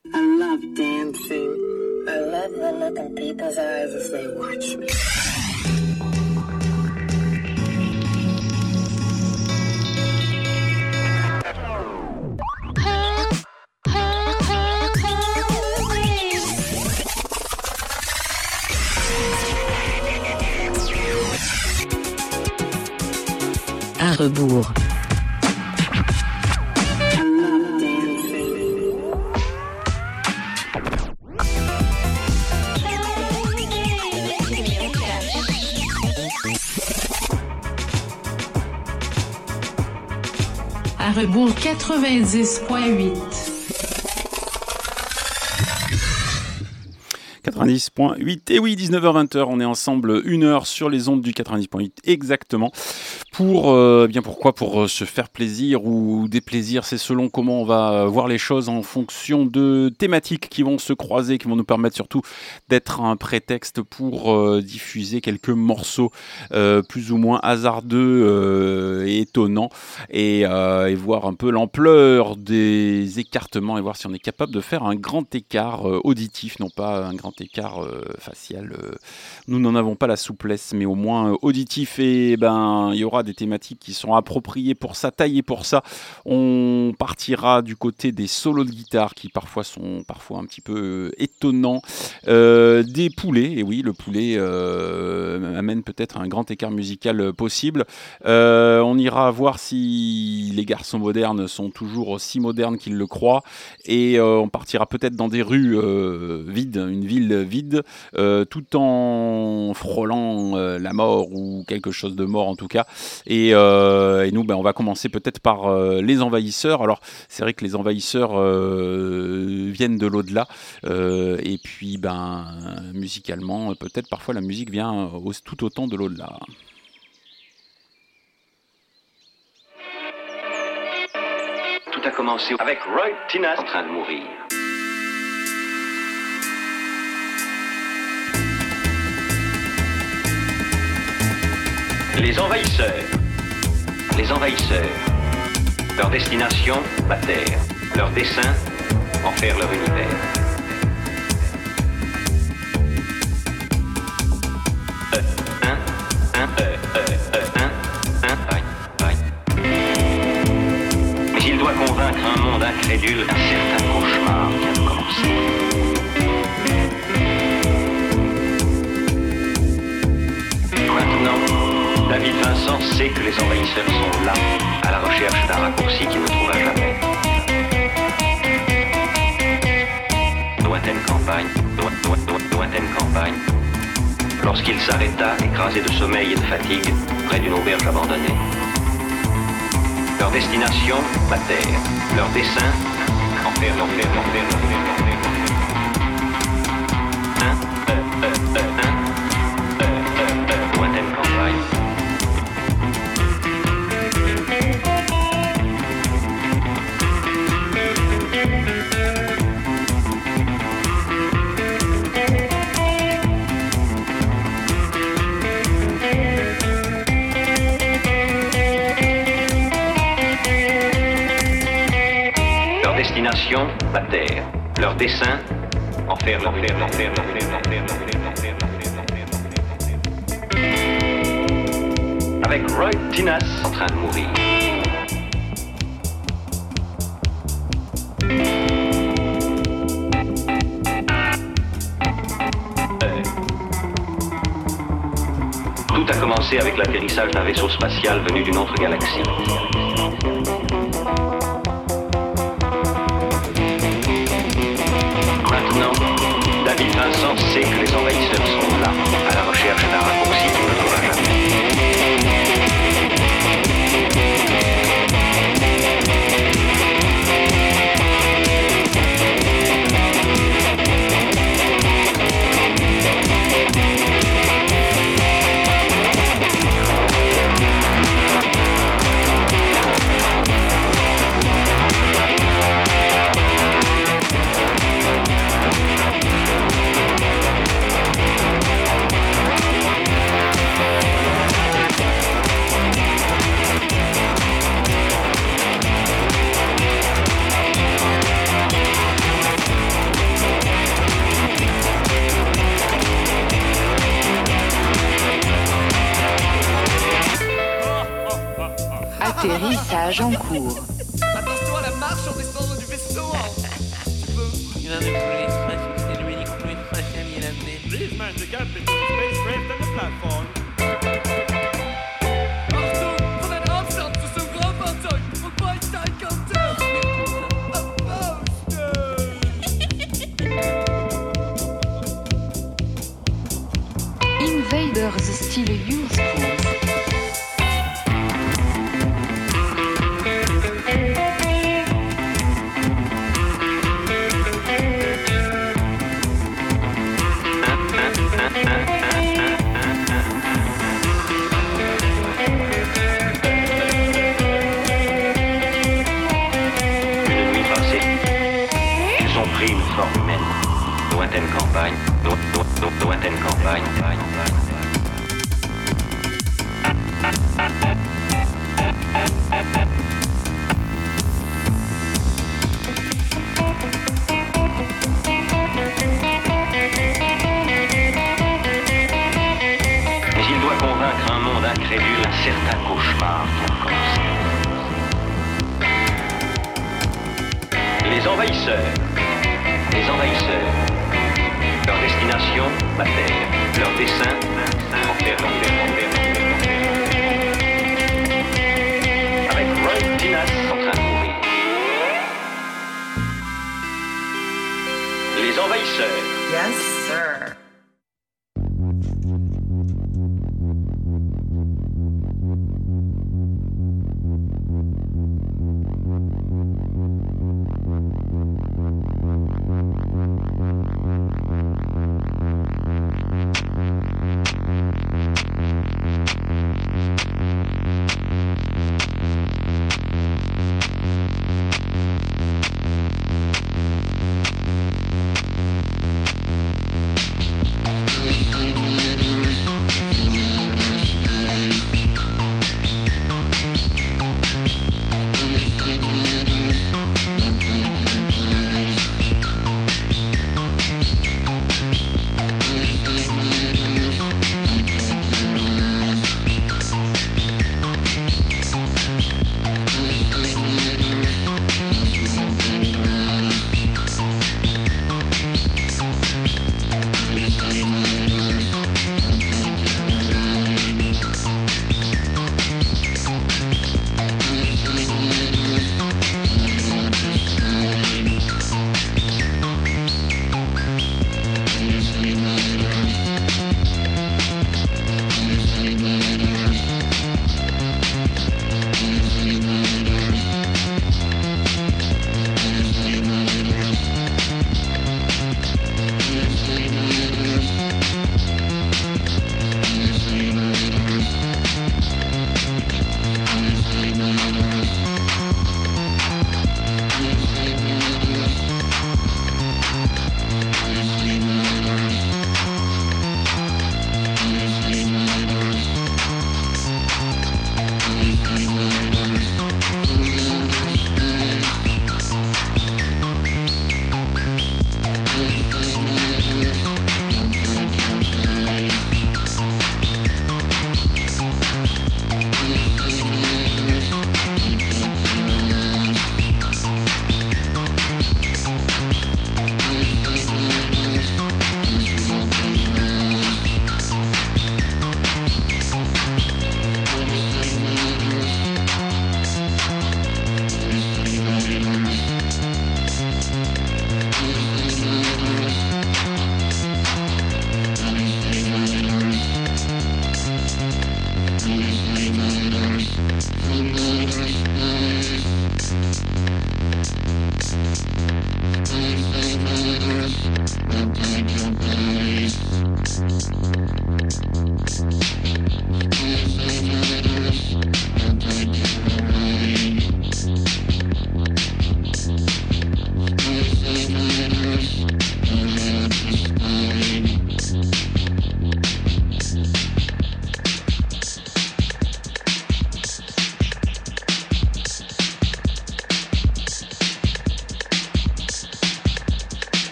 I love dancing. I love the look in people's eyes as they watch me. À rebours. À rebours 90.8. 90.8, et oui, 19h-20h, on est ensemble 1 heure sur les ondes du 90.8 exactement. Pour, bien pourquoi ? Pour se faire plaisir ou déplaisir, c'est selon comment on va voir les choses en fonction de thématiques qui vont se croiser, qui vont nous permettre surtout d'être un prétexte pour diffuser quelques morceaux plus ou moins hasardeux et étonnants et voir un peu l'ampleur des écartements et voir si on est capable de faire un grand écart auditif, non pas un grand écart facial. Nous n'en avons pas la souplesse, mais au moins auditif, et il y aura des thématiques qui sont appropriées pour ça, taillées pour ça. On partira du côté des solos de guitare qui sont parfois un petit peu étonnants, des poulets, et oui, le poulet amène peut-être un grand écart musical possible. On ira voir si les garçons modernes sont toujours aussi modernes qu'ils le croient, et on partira peut-être dans des rues vides, une ville vide, tout en frôlant la mort ou quelque chose de mort en tout cas. Et nous, on va commencer peut-être par les envahisseurs. Alors, c'est vrai que les envahisseurs viennent de l'au-delà. Et puis, musicalement, peut-être parfois la musique vient tout autant de l'au-delà. Tout a commencé avec Roy Tinas en train de mourir. Les envahisseurs. Les envahisseurs. Leur destination, la Terre. Leur dessein, en faire leur univers. Mais il doit convaincre un monde incrédule d'un certain cauchemar vient de commencer. Maintenant, David Vincent sait que les envahisseurs sont là, à la recherche d'un raccourci qu'il ne trouvera jamais. Lointaine campagne. Lorsqu'il s'arrêta, écrasé de sommeil et de fatigue, près d'une auberge abandonnée. Leur destination, la Terre. Leur dessein, en faire. Lointaine campagne. Destination, la Terre. Leur dessein, en faire. Avec Roy Tinas en train de mourir. Tout a commencé avec l'atterrissage d'un vaisseau spatial venu d'une autre galaxie. Maintenant, David Vincent sait que les envahisseurs sont là, à la recherche d'un raccourci qu'il ne trouvera jamais. Atterrissage en cours. Attention à la marche en descendant du vaisseau. Tu peux. Please mind the gap between the spacecraft and the platform. Arthur, van een afstand tussen raumfahrzeug und Weichsteinkanter. Invaders style Use Cruise. Une nuit passée, ils ont pris une forme humaine. Lointaine campagne, lointaine campagne. Mais il doit convaincre un monde incrédule un certain cauchemar vient de commencer. Les envahisseurs. Les envahisseurs. Leur destination, la Terre. Leur dessein, enfer. Avec Roy Dinas en train de mourir. Les envahisseurs. Yes, sir.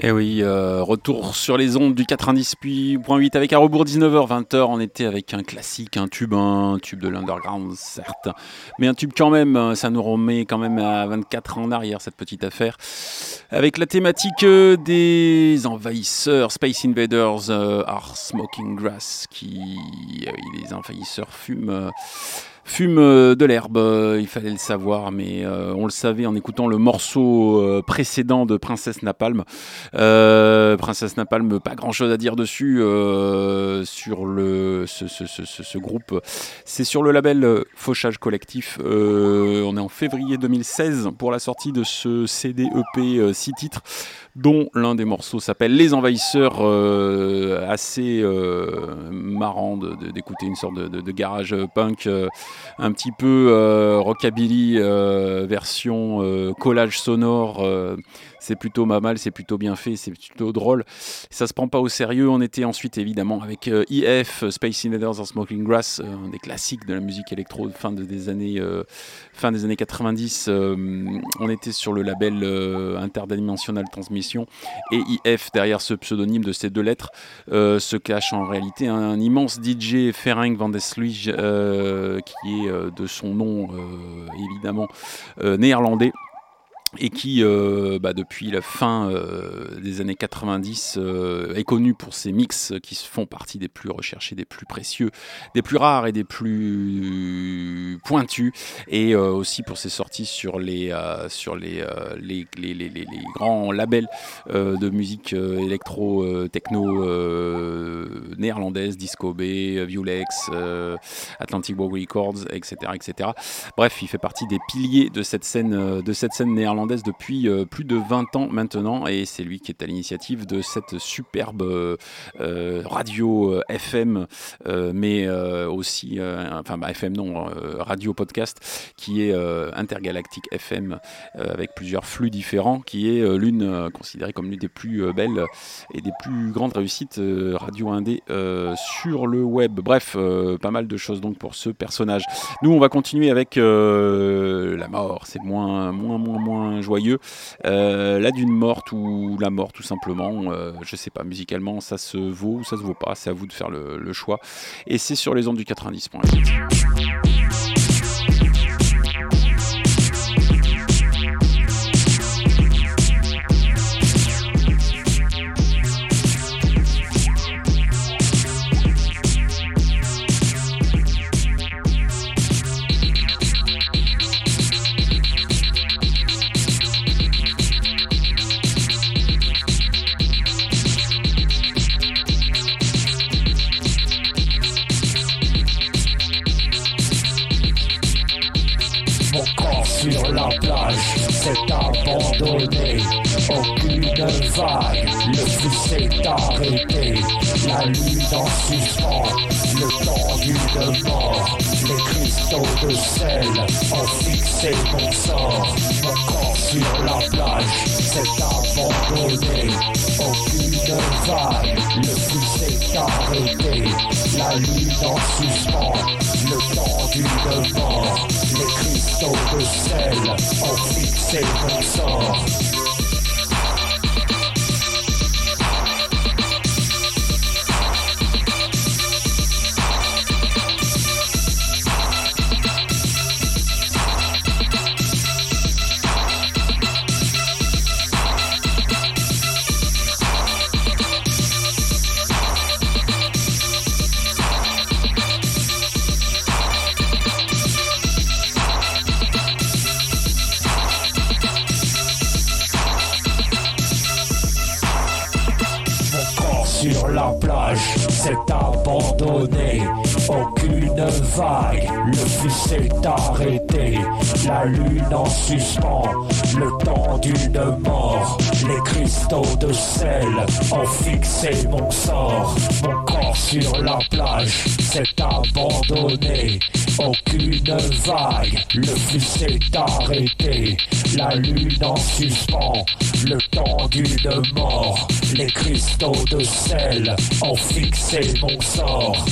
Et oui, retour sur les ondes du 90.8 avec à rebours 19h, 20h. On était avec un classique, un tube de l'underground, certes, mais un tube quand même. Ça nous remet quand même à 24 ans en arrière, cette petite affaire. Avec la thématique des envahisseurs, Space Invaders, are smoking grass, les envahisseurs fument de l'herbe, il fallait le savoir, mais on le savait en écoutant le morceau précédent de Princess Napalm. Princess Napalm, pas grand chose à dire dessus sur ce groupe. C'est sur le label Fauchage Collectif. On est en février 2016 pour la sortie de ce CD-EP 6 titres, dont l'un des morceaux s'appelle Les Envahisseurs, assez marrant d'écouter une sorte de garage punk, un petit peu rockabilly, version collage sonore. C'est plutôt pas mal, c'est plutôt bien fait, c'est plutôt drôle. Ça se prend pas au sérieux. On était ensuite évidemment avec EF, Space Invaders and Smoking Grass, un des classiques de la musique électro fin des années 90. On était sur le label Interdimensional Transmission, et EF, derrière ce pseudonyme de ces deux lettres, se cache en réalité un immense DJ, Ferenc van der Sluij, qui est de son nom évidemment néerlandais, et qui, depuis la fin des années 90, est connu pour ses mix qui font partie des plus recherchés, des plus précieux, des plus rares et des plus pointus, et aussi pour ses sorties sur les grands labels de musique électro, techno néerlandaise, Disco B, Vulex, Atlantic World Records, etc., etc. Bref, il fait partie des piliers de cette scène néerlandaise depuis plus de 20 ans maintenant, et c'est lui qui est à l'initiative de cette superbe radio FM, mais aussi FM non, radio podcast, qui est Intergalactic FM, avec plusieurs flux différents, qui est considérée comme l'une des plus belles et des plus grandes réussites radio indé sur le web. Bref, pas mal de choses donc pour ce personnage. Nous, on va continuer avec la mort. C'est moins joyeux, la dune morte, ou la mort tout simplement. Je sais pas, musicalement ça se vaut ou ça se vaut pas, c'est à vous de faire le choix, et c'est sur les ondes du 90.8. Sur la plage, c'est abandonné, aucune vague, le flux s'est arrêté, la lune en suspens, le tendu de mort, les cristaux de sel ont fixé mon sort, mon corps sur la plage, c'est abandonné, aucune vague, le flux s'est arrêté, la lune en suspens, le tendu de mort, les cristaux de sel ont fixé mon sort. Sur la plage, c'est abandonné, aucune vague, le flux s'est arrêté, la lune en suspens, le tendu de mort, les cristaux de sel ont fixé mon sort, mon corps sur la plage, c'est abandonné, aucune vague, le flux s'est arrêté, la lune en suspens, le tendu de mort, les cristaux de sel ont fixé mon sort.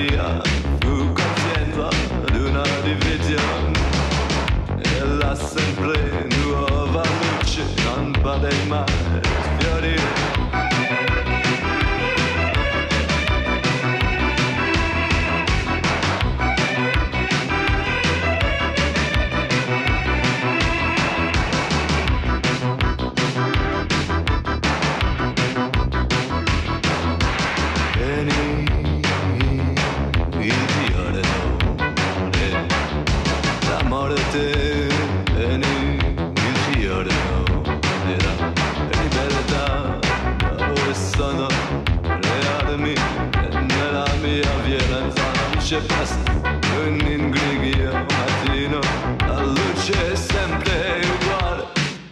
storia fu cozienza di una divisione e la sempre nuova luce non vale mai sfiorire. C'è un ingrigio mattino, la luce è sempre uguale.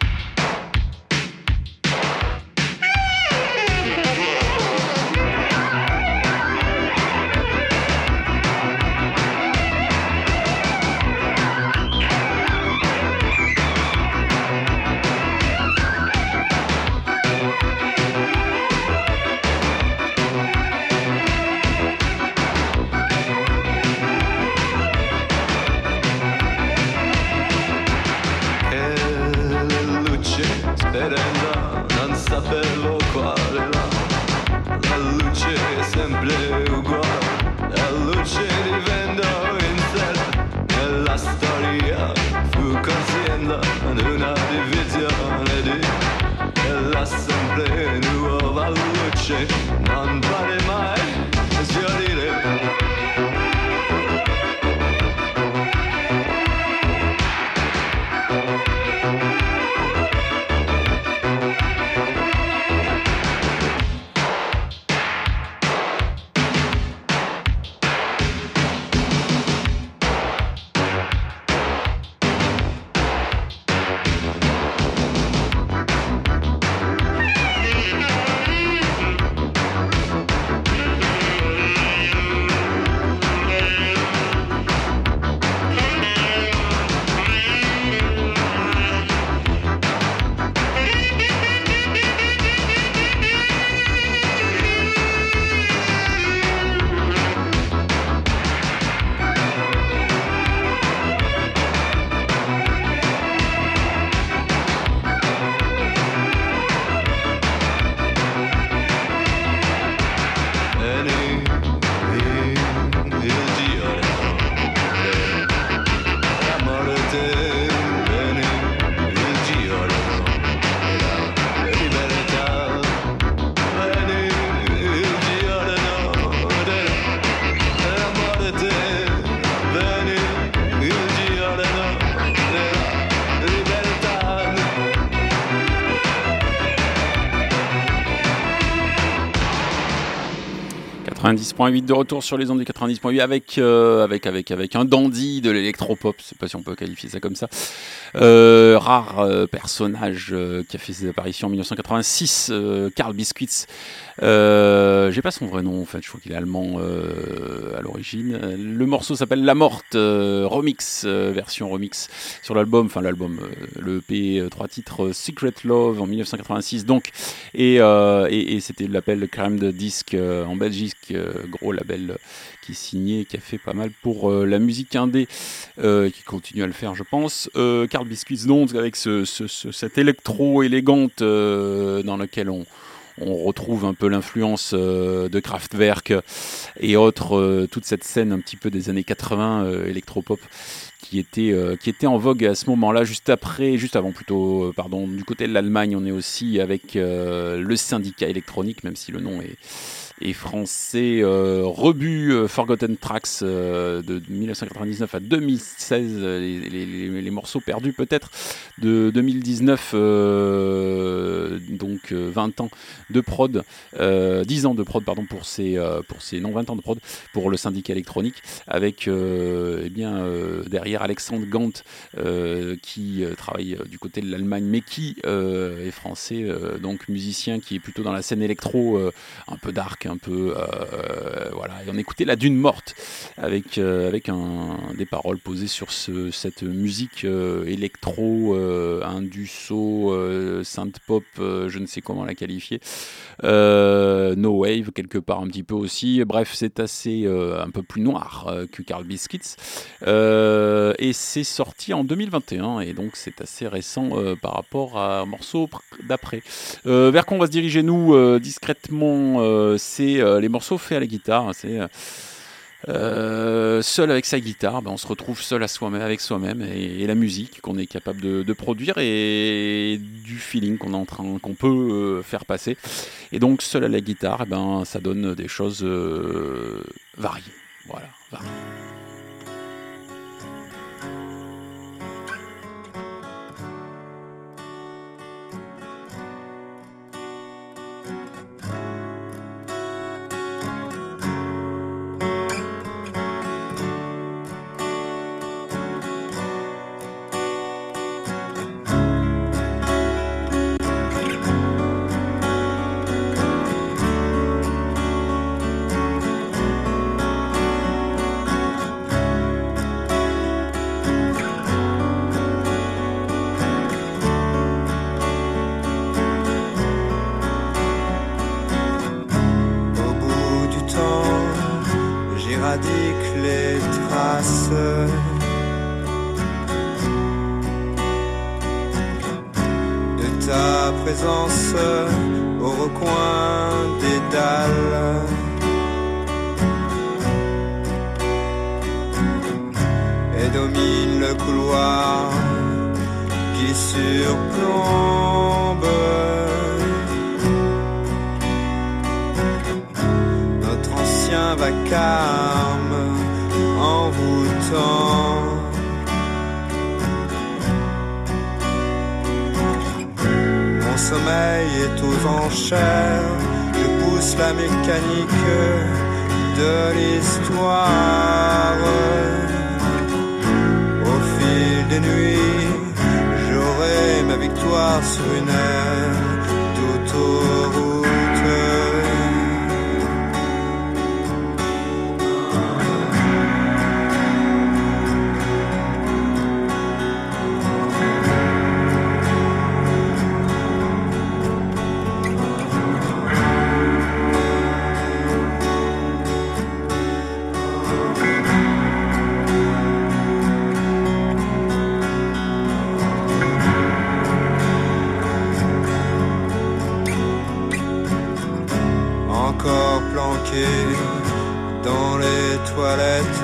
Non sapevo quale la luce è sempre uguale, la luce diventa incerta e la storia fu cozienda di una divisione e la sempre nuova luce non vale mai sfiorire. de retour sur les ondes du 90.8 avec un dandy de l'électropop, je sais pas si on peut qualifier ça comme ça. Rare personnage qui a fait ses apparitions en 1986, Carl Biscuits. J'ai pas son vrai nom en fait, je crois qu'il est allemand à l'origine. Le morceau s'appelle La Morte, remix, version remix sur l'album, le EP 3 titres Secret Love en 1986 donc, et c'était le label Crème de Disque en Belgique, gros label qui signait, qui a fait pas mal pour la musique indé, qui continue à le faire je pense. Carl Biscuits donc avec cette électro élégante dans laquelle on retrouve un peu l'influence de Kraftwerk et autres, toute cette scène un petit peu des années 80 électropop qui était en vogue à ce moment-là. Juste avant du côté de l'Allemagne, on est aussi avec le syndicat électronique, même si le nom est français. Rebut Forgotten Tracks de 1999 à 2016, les morceaux perdus peut-être de 2019, donc 20 ans de prod, 10 ans de prod pardon pour ces 20 ans de prod pour le syndicat électronique, avec derrière Alexandre Gant qui travaille du côté de l'Allemagne mais qui est français, donc musicien qui est plutôt dans la scène électro, un peu dark, un peu, voilà, et on écoutait La Dune morte avec des paroles posées sur cette musique électro, induso, synth pop, je ne sais comment la qualifier, no wave quelque part un petit peu aussi. Bref, c'est assez un peu plus noir que Carl Biscuits, et c'est sorti en 2021 et donc c'est assez récent par rapport à un morceau d'après. Vers quoi on va se diriger nous discrètement, c'est les morceaux faits à la guitare. C'est seul avec sa guitare, on se retrouve seul avec soi-même et la musique qu'on est capable de produire et du feeling qu'on peut faire passer. Et donc seul à la guitare, ça donne des choses variées. Voilà, variées. Au recoin des dalles, et domine le couloir qui surplombe notre ancien vacarme envoûtant. Mon sommeil est aux enchères, je pousse la mécanique de l'histoire. Au fil des nuits, j'aurai ma victoire sur une aire d'autoroute. Dans les toilettes,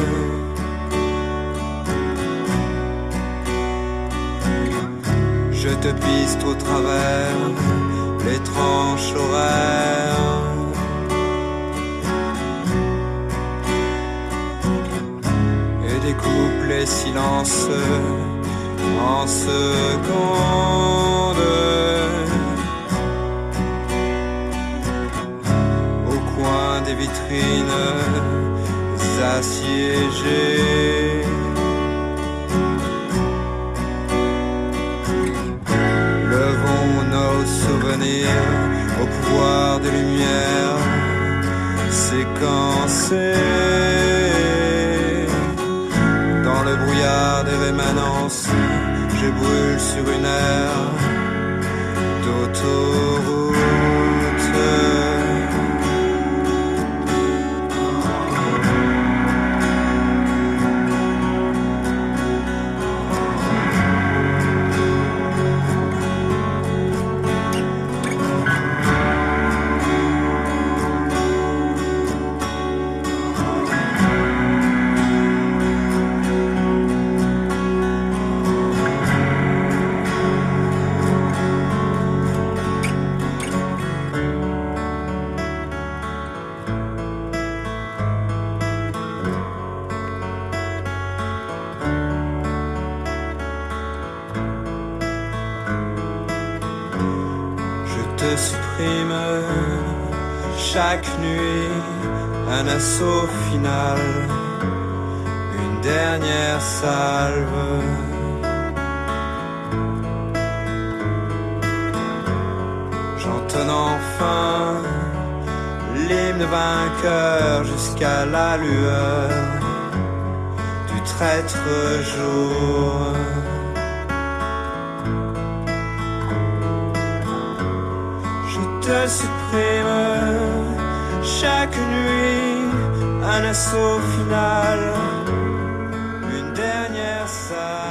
je te piste au travers les tranches horaires. Et découpe les silences en secondes. Des vitrines assiégées, levons nos souvenirs au pouvoir des lumières séquencées. Dans le brouillard des rémanences, je brûle sur une aire d'autoroute. Chaque nuit, un assaut final, une dernière salve. J'entonne enfin l'hymne vainqueur jusqu'à la lueur du traître jour. Je te supprime chaque nuit, un assaut final, une dernière salle.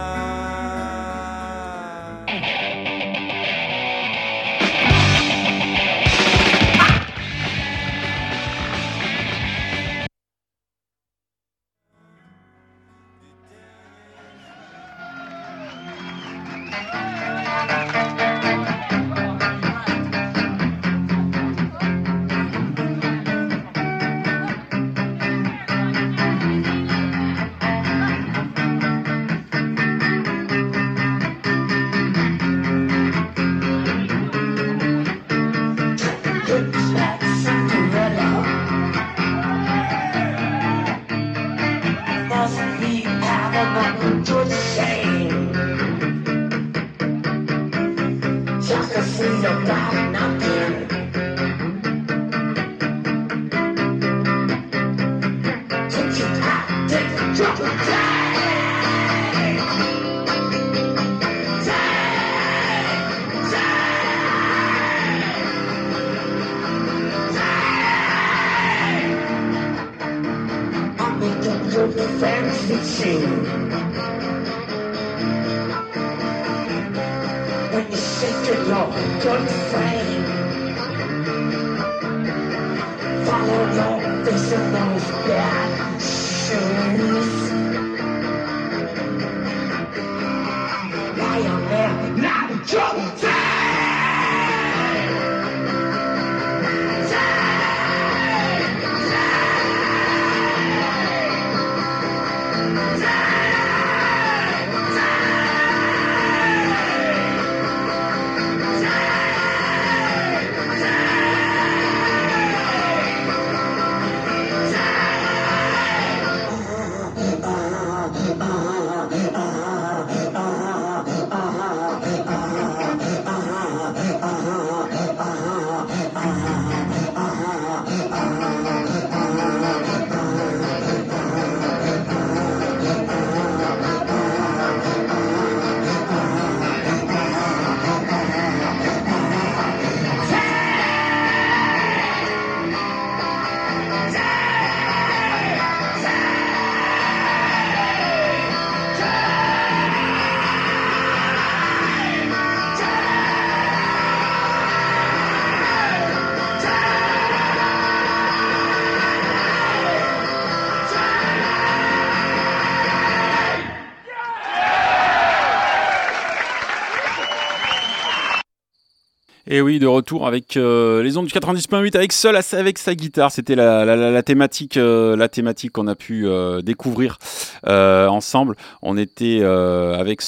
Et oui, de retour avec les ondes du 90.8 avec Seul avec sa guitare. C'était la thématique qu'on a pu découvrir ensemble. On était avec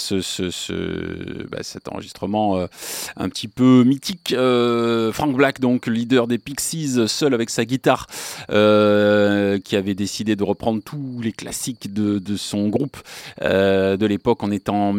cet enregistrement un petit peu mythique. Frank Black, donc leader des Pixies, seul avec sa guitare, qui avait décidé de reprendre tous les classiques de son groupe de l'époque. On est en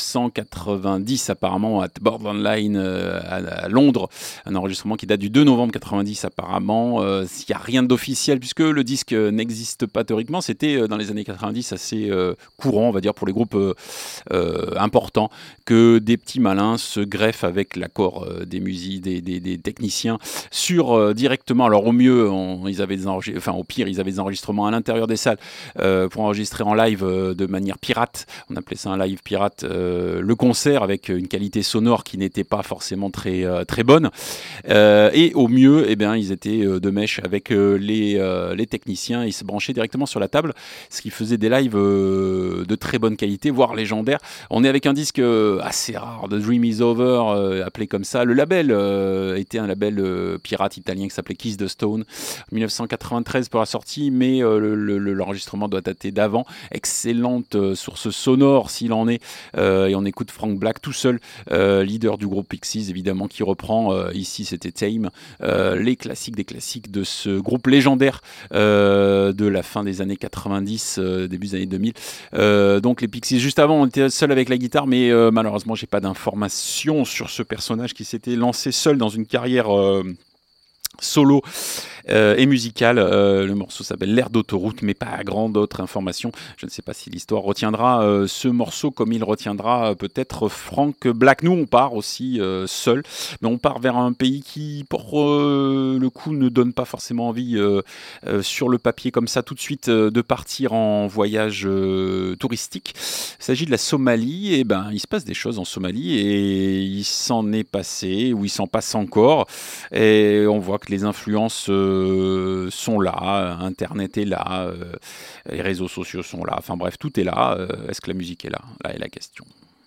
1990 apparemment à Borderline à Londres, un enregistrement qui date du 2 novembre 90 apparemment. Il n'y a rien d'officiel puisque le disque n'existe pas théoriquement. C'était dans les années 90 assez courant, on va dire, pour les groupes importants, que des petits malins se greffent avec l'accord des techniciens sur directement. Alors au mieux, ils avaient au pire, ils avaient des enregistrements à l'intérieur des salles pour enregistrer en live de manière pirate. On appelait ça un live pirate, le concert avec une qualité sonore qui n'était pas forcément très bonne. Et au mieux, ils étaient de mèche avec les techniciens. Ils se branchaient directement sur la table, ce qui faisait des lives de très bonne qualité, voire légendaires. On est avec un disque assez rare, The Dream Is Over, appelé comme ça. Le label était un label pirate italien qui s'appelait Kiss the Stone, 1993 pour la sortie, mais l'enregistrement doit dater d'avant. Excellente source sonore s'il en est, et on écoute Frank Black tout seul, leader du groupe Pixies évidemment, qui reprend ici c'était Tame, les classiques des classiques de ce groupe légendaire de la fin des années 90, début des années 2000. Donc les Pixies, juste avant on était seul avec la guitare, mais malheureusement j'ai pas d'informations sur ce personnage qui s'était lancé seul dans une carrière solo et musical. Le morceau s'appelle L'air d'autoroute, mais pas grande autre information. Je ne sais pas si l'histoire retiendra ce morceau comme il retiendra peut-être Frank Black. Nous, on part aussi seul, mais on part vers un pays qui, pour le coup, ne donne pas forcément envie sur le papier comme ça tout de suite de partir en voyage touristique. Il s'agit de la Somalie. Et ben, il se passe des choses en Somalie et il s'en est passé ou il s'en passe encore. Et on voit que les influences sont là, Internet est là, les réseaux sociaux sont là. Enfin bref, tout est là. Est-ce que la musique est là ? Là est la question.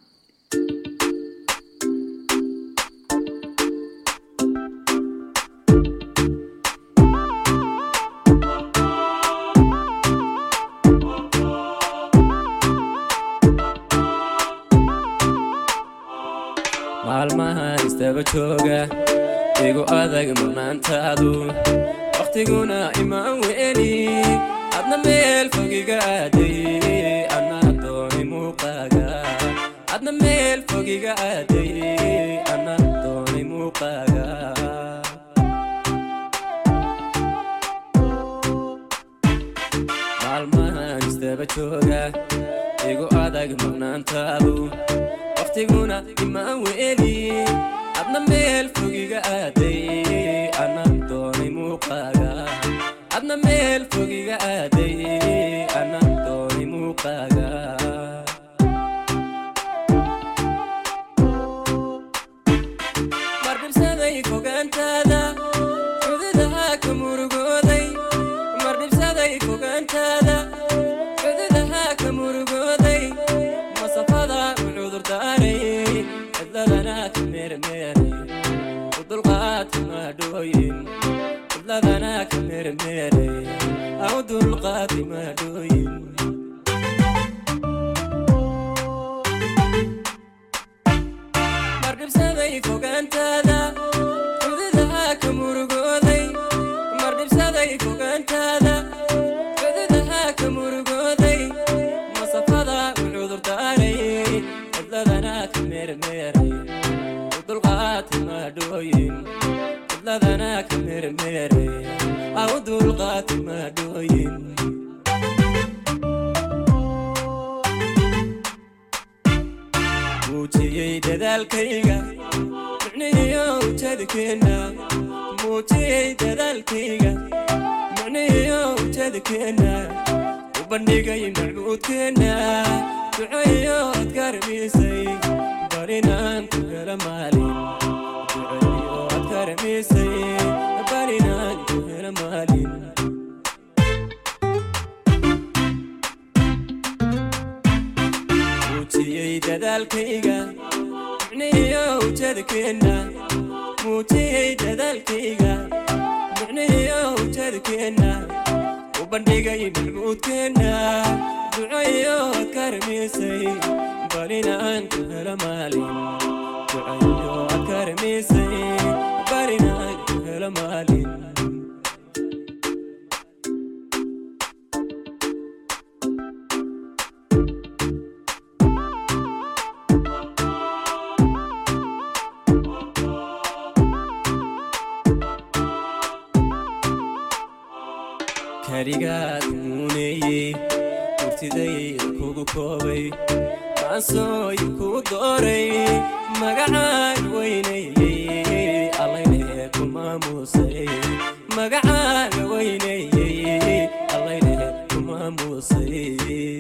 maalmahan istaba jooga igu adag maqnaantaadu waqtiguna imaan weeli adna meel fogiga aaday anna dooni muuqaaga adna meel fogiga aaday anna dooni muuqaaga maalmahan istaba jooga igu adag maqnaantaadu waqtiguna imaan weeli adna meel fogiga aaday anna dooni muuqaaga adna meel fogiga aaday anna dooni muuqaaga mardhibsaday fogaantaada xududaha ka murugooday mardhibsaday fogaantaada xududaha ka murugooday masafada cudurdaaray cidladana ka meermeeray udulqaad maadhooyin cidladana ka meermeeray udulqaad maadhooyin mardhibsaday fogaantaada xududaha ka murugooday mardhibsaday fogaantaada xududaha ka murugooday masafada cudurdaaray cidladana ka meermeeray udulqaad maadhooyin cidladana ka meermeeray udulqaad maadhooyin muujiyey dadaalkayga micnihiyo ujeedkeena muujiyey dadaalkayga micnihiyo ujeedkeena u bandhigay macbuudkeena duceeyo ad karamisay barinaan ku hela maalin duceeyo ad karamisay barinaan ku hela maalin muujiyey dadaalkayga micnihiyo ujeedkeena muujiyey dadaalkayga micnihiyo ujeedkeena u bandhigay macbuudkeena duceeyo ad karamisay barinaan ku hela maalin duceeyo ad karamisay barinaan ku hela maalin karigaad muuneeyey urtidayda kugu koobay maansooyin kuu dooray magacaan weyneeyey allaylehe ku maamuusay magacaaga weyneeyey allaylehe ku maamuusay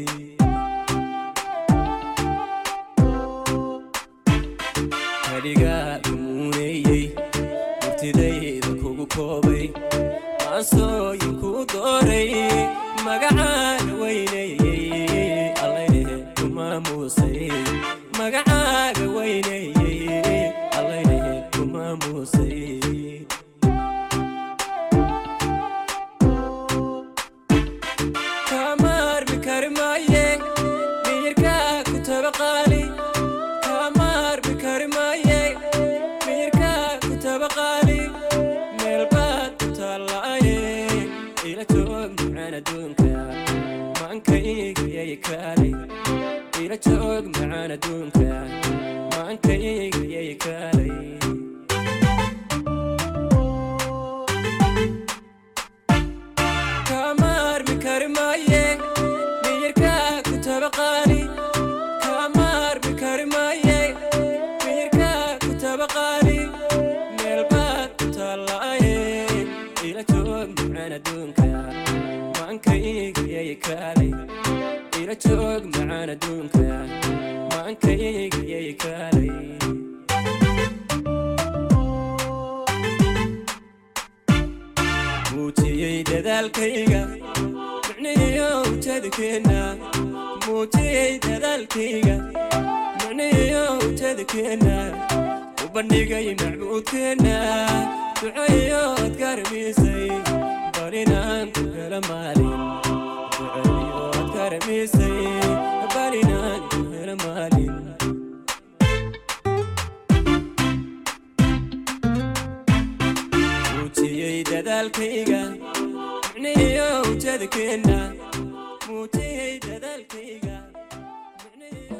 karigaad muuneeyey urtidayda kugu koobay maansooyin kuu dooray magacaaga weyneeyey allaylehe ku maamuusay magacaaga weyneeyey allaylehe ku maamuusay kamaarmi kari maaye miyirkaa ku tabaqaali kamaarmi kari maaye miyirkaa ku tabaqaali meelbaad ku taallaaye ila joog macaan adduunka maankayga kaalay ila joog macaan adduunka maankayga kaalay kaalay ila joog macaan adduunka maankayga yay kaalay muujiyey dadaalkayga micnihiyo ujeedkeena muujiyey dadaalkayga micnihiyo ujeedkeena u bandhigay macbuudkeena ducayo ad garmisay bal inaan ku helo maalin ducayo ad garmisay bal inaan ku helo maalin muujiyey dadaalkayga micnihiyo ujeedkeena muujiyey dadaalkayga micnihiyo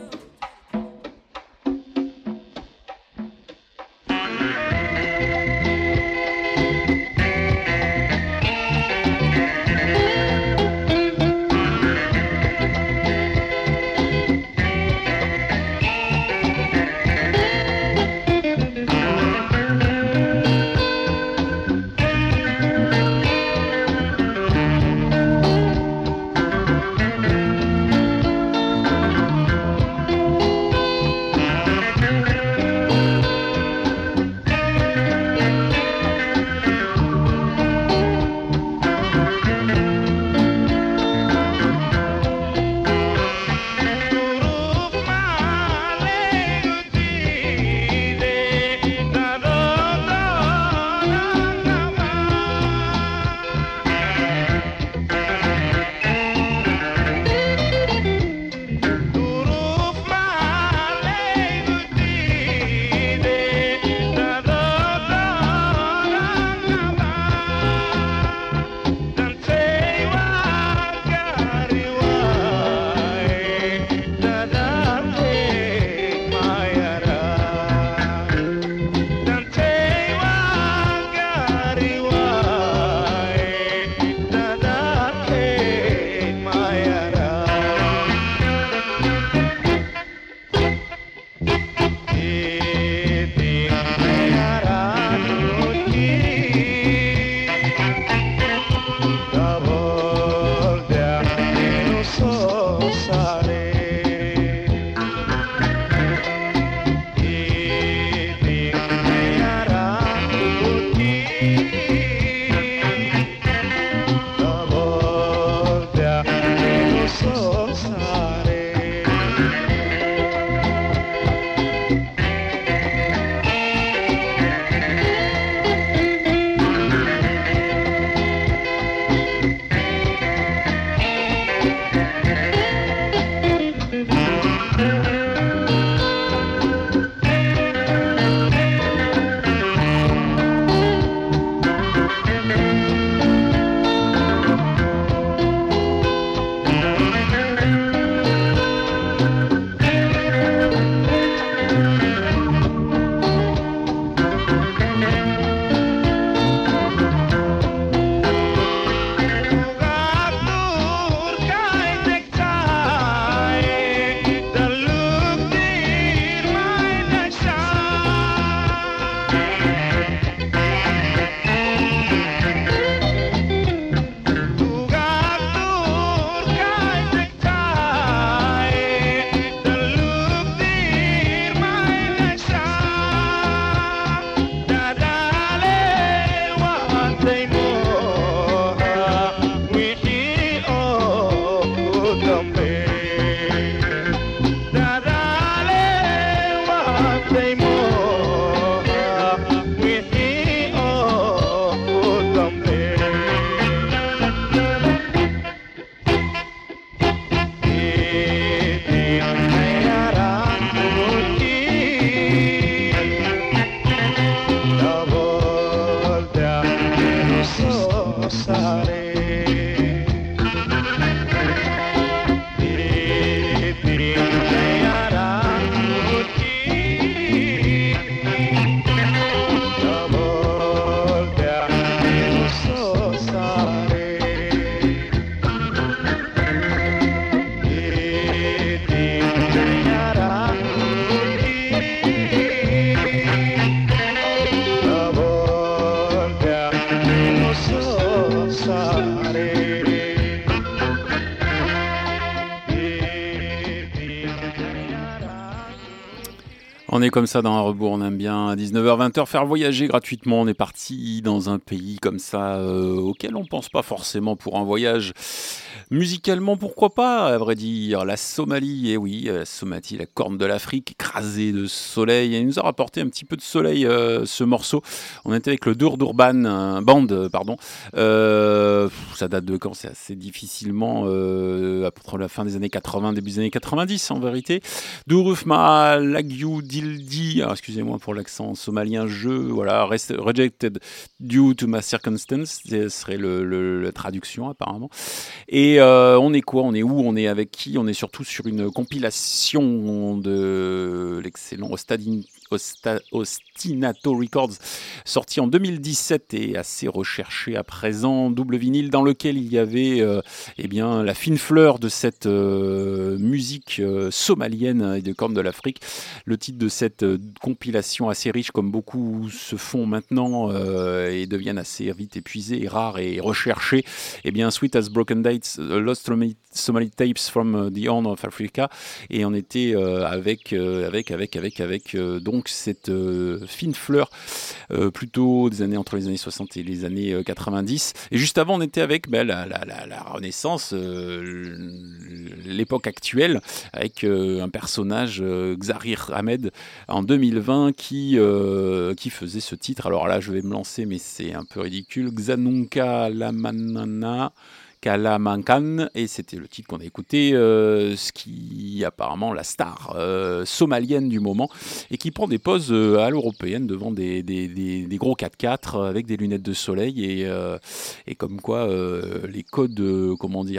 On est comme ça dans un rebours, on aime bien à 19h-20h faire voyager gratuitement. On est parti dans un pays comme ça auquel on pense pas forcément pour un voyage. Musicalement, pourquoi pas, à vrai dire. La Somalie, et oui, la Somalie, la corne de l'Afrique, écrasée de soleil. Et il nous a rapporté un petit peu de soleil, ce morceau. On était avec le Durban Band, pardon. Ça date de quand? C'est assez difficilement, après la fin des années 80, début des années 90, en vérité. Durufma Lagyu Dildi, excusez-moi pour l'accent somalien, voilà, Rejected Due to My Circumstance, ce serait la traduction apparemment. Et on est quoi? On est où? On est avec qui? On est surtout sur une compilation de l'excellent Ostinato Records, sorti en 2017 et assez recherché à présent, double vinyle dans lequel il y avait eh bien, la fine fleur de cette musique somalienne et de corne de l'Afrique. Le titre de cette compilation assez riche, comme beaucoup se font maintenant et deviennent assez vite épuisés et rares et recherchés, eh bien Sweet as Broken Dates, Lost Somali Tapes from the Horn of Africa, et on était avec donc cette fine fleur plutôt des années entre les années 60 et les années 90. Et juste avant, on était avec la Renaissance, l'époque actuelle, avec un personnage, Xarir Ahmed, en 2020, qui faisait ce titre. Alors là, je vais me lancer, mais c'est un peu ridicule. Xanunka Lamanana Kalamankan, et c'était le titre qu'on a écouté, ce qui apparemment la star somalienne du moment, et qui prend des poses à l'européenne devant des gros 4x4 avec des lunettes de soleil, et comme quoi les codes, comment dire,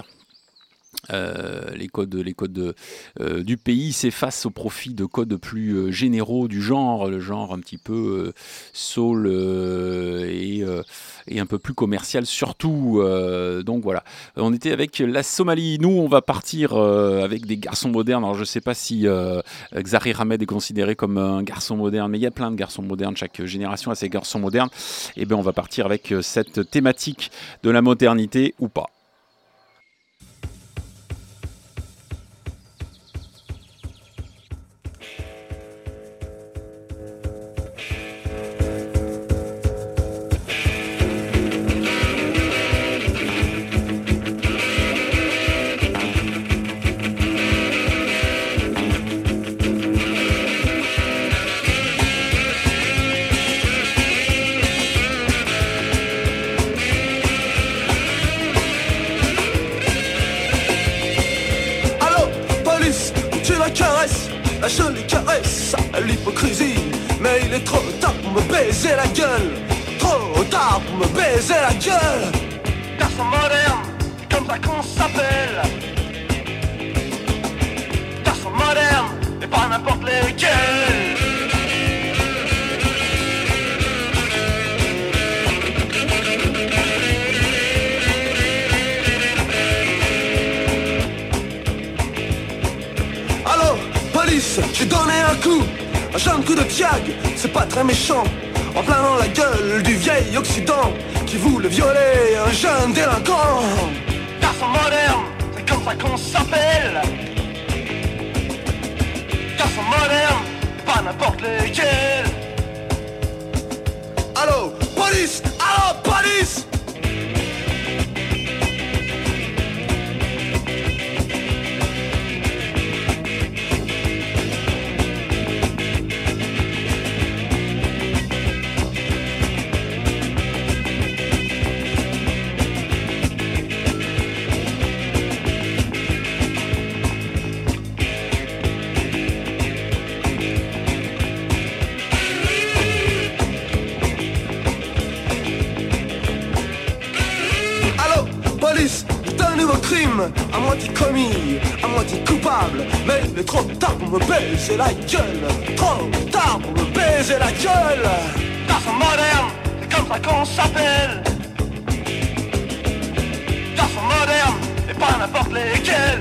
les codes du pays s'effacent au profit de codes plus généraux du genre, le genre un petit peu soul et un peu plus commercial surtout. Donc voilà, on était avec la Somalie. Nous, on va partir avec des garçons modernes. Alors je sais pas si Xarir Ahmed est considéré comme un garçon moderne, mais il y a plein de garçons modernes. Chaque génération a ses garçons modernes. Et bien on va partir avec cette thématique de la modernité ou pas. La jolie caresse à l'hypocrisie. Mais il est trop tard pour me baiser la gueule. Trop tard pour me baiser la gueule. Garçon moderne, c'est comme ça qu'on s'appelle. Garçon moderne, et pas n'importe lesquels. J'ai donné un coup, un jeune coup de tiag, c'est pas très méchant, en plein dans la gueule du vieil Occident qui voulait violer un jeune délinquant. Garçon moderne, c'est comme ça qu'on s'appelle. Garçon moderne, pas n'importe lesquels. Allô, police! Allô, police! Crime, à moitié commis, à moitié coupable. Mais il est trop tard pour me baiser la gueule. Trop tard pour me baiser la gueule. Garçon moderne, c'est comme ça qu'on s'appelle. Garçon moderne, et pas n'importe lesquels.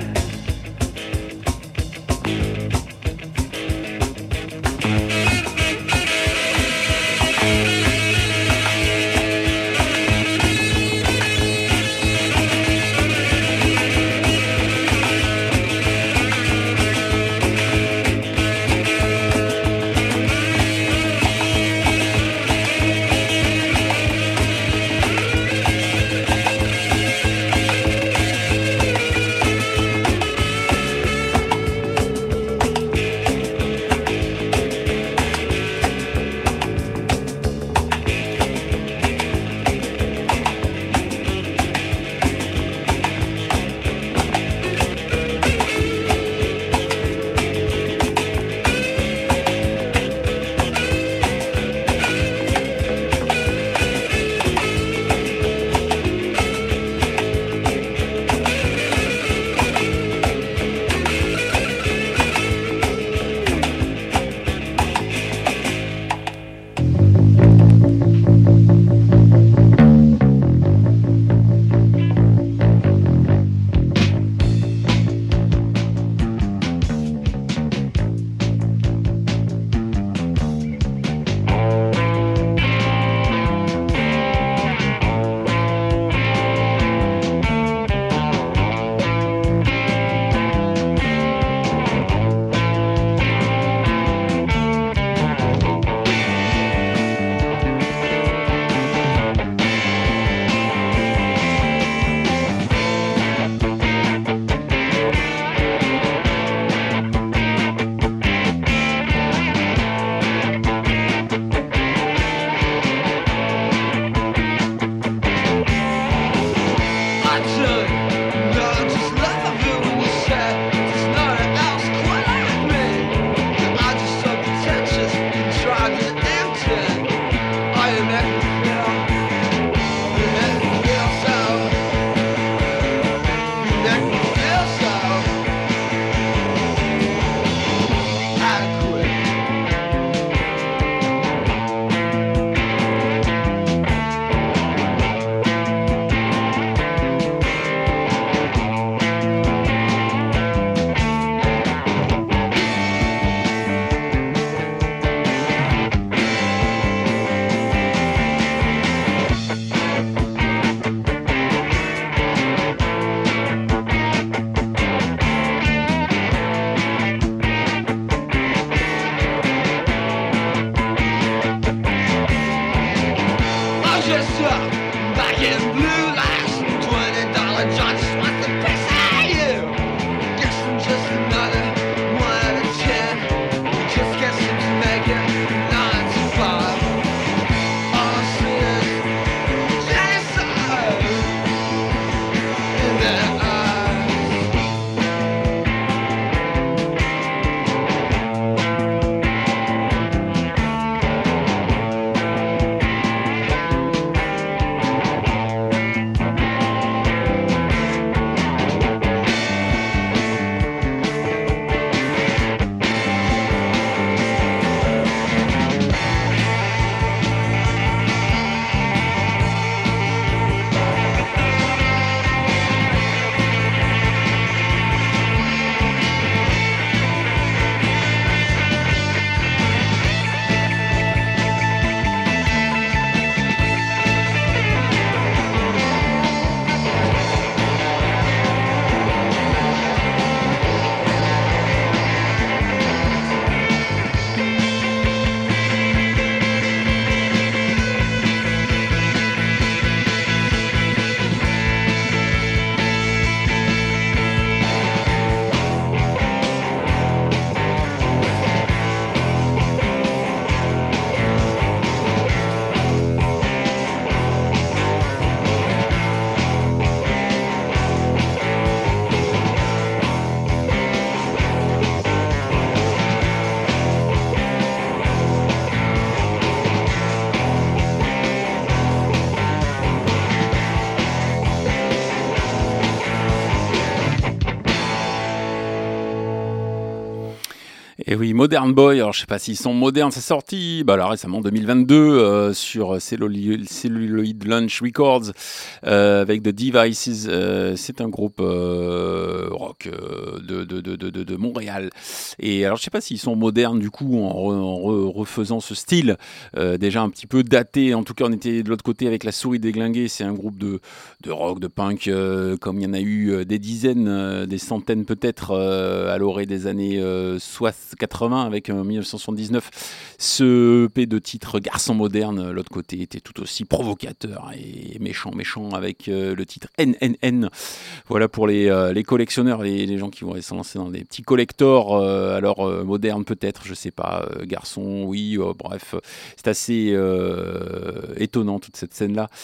Et oui, Modern Boy, alors je sais pas s'ils sont modernes, c'est sorti là récemment en 2022 sur Celluloid Lunch Records avec The Devices. C'est un groupe rock de Montréal. Et alors je sais pas s'ils sont modernes du coup en refaisant ce style déjà un petit peu daté. En tout cas, on était de l'autre côté avec La Souris Déglinguée. C'est un groupe de rock, de punk, comme il y en a eu des dizaines, des centaines peut-être à l'orée des années 80 avec 1979 ce EP de titre Garçon moderne. L'autre côté était tout aussi provocateur et méchant avec le titre NNN. Voilà pour les collectionneurs, les gens qui vont se lancer dans des petits collectors modernes peut-être, je sais pas, garçon, oui, bref, c'est assez étonnant toute cette scène là.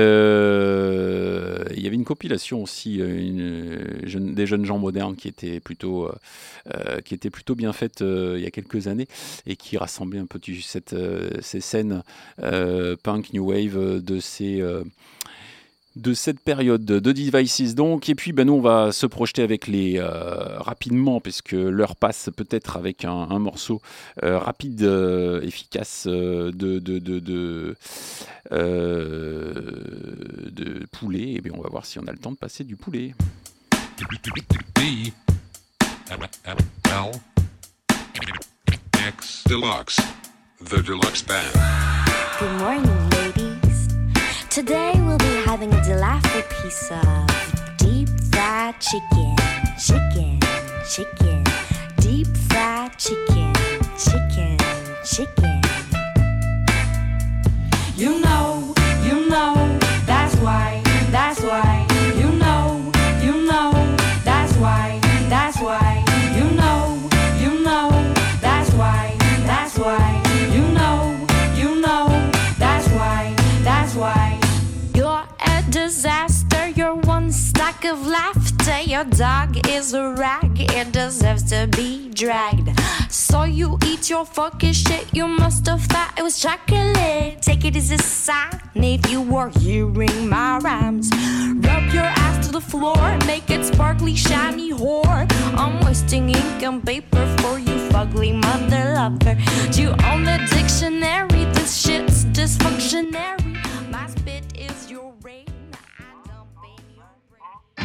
Il y avait une compilation aussi des jeunes gens modernes qui était plutôt bien faite il y a quelques années et qui rassemblait un peu ces scènes punk, new wave de cette période de Devices donc. Et puis nous on va se projeter avec les rapidement puisque l'heure passe peut-être avec un morceau rapide, efficace de poulet. Et bien on va voir si on a le temps de passer du poulet. X Deluxe, the deluxe band. Good morning, ladies. Today we'll be having a delightful piece of deep fried chicken, chicken, chicken, deep fried chicken, chicken, chicken. You know, that's why, you know, that's why, you know, that's why, you know, that's why. You're a disaster, you're one stack of laughter. Your dog is a rag, it deserves to be dragged. So you eat your fucking shit, you must have thought it was chocolate. Take it as a sign if you were hearing my rhymes. Rub your ass to the floor, make it sparkly, shiny whore. I'm wasting ink and paper for you fugly mother lover. Do you own the dictionary? This shit's dysfunctionary. My spit is your rain. I dump in your brain.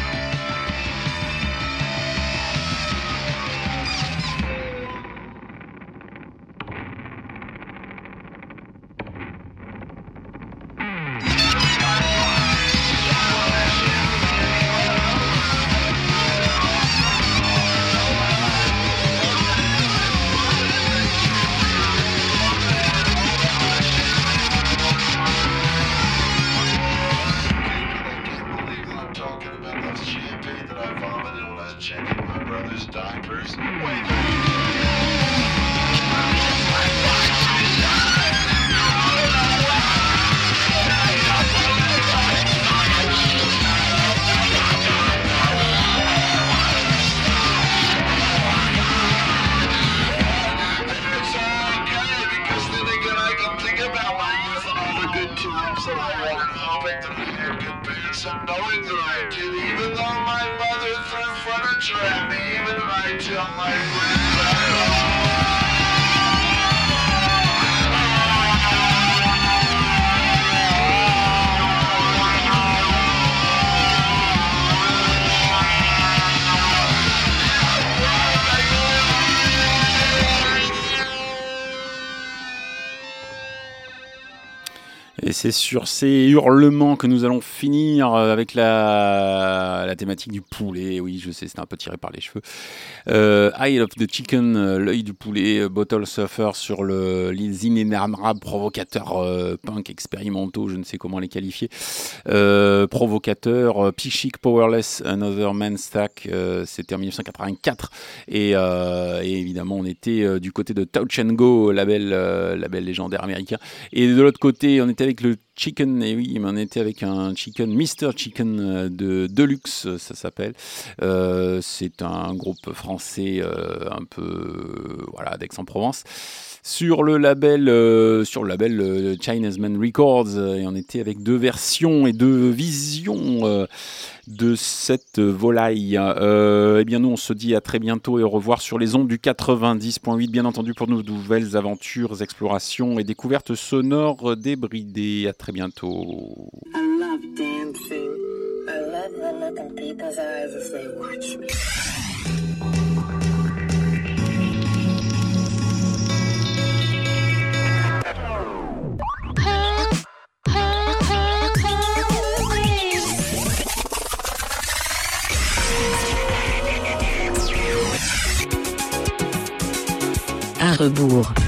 Et c'est sur ces hurlements que nous allons finir avec la thématique du poulet. Oui, je sais, c'est un peu tiré par les cheveux. Eye of the Chicken, l'œil du poulet, Bottle Surfer sur les inénarrables provocateurs punk expérimentaux, je ne sais comment les qualifier. Provocateurs, Psychic Powerless, Another Man's Stack, c'était en 1984. Et évidemment, on était du côté de Touch and Go, label légendaire américain. Et de l'autre côté, on était avec le Chicken, et oui, on était avec un chicken, Mr. Chicken de Deluxe, ça s'appelle. C'est un groupe français un peu d'Aix-en-Provence. Sur le label Chinese Man Records, et on était avec 2 versions et 2 visions de cette volaille. Eh bien nous on se dit à très bientôt et au revoir sur les ondes du 90.8, bien entendu, pour nos nouvelles aventures, explorations et découvertes sonores débridées. À très bientôt. I love dancing. I love the look in people's eyes as they watch me. À rebours.